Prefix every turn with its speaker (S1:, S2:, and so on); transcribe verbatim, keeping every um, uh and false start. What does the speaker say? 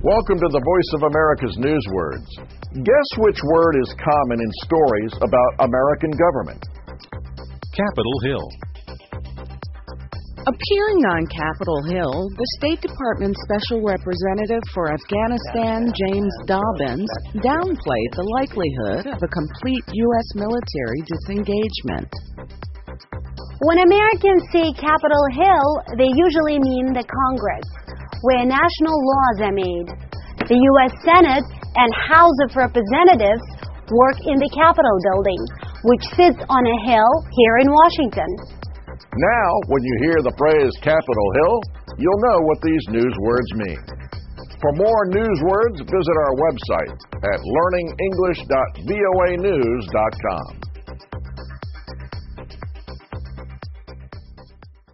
S1: Welcome to the Voice of America's Newswords. Guess which word is common in stories about American government?
S2: Capitol Hill.
S3: Appearing on Capitol Hill, the State Department Special Representative for Afghanistan, James Dobbins, downplayed the likelihood of a complete U S military disengagement.
S4: When Americans say Capitol Hill, they usually mean the Congress, where national laws are made. The U S Senate and House of Representatives work in the Capitol building, which sits on a hill here in Washington.
S1: Now, when you hear the phrase Capitol Hill, you'll know what these news words mean. For more news words, visit our website at learning english dot voa news dot com.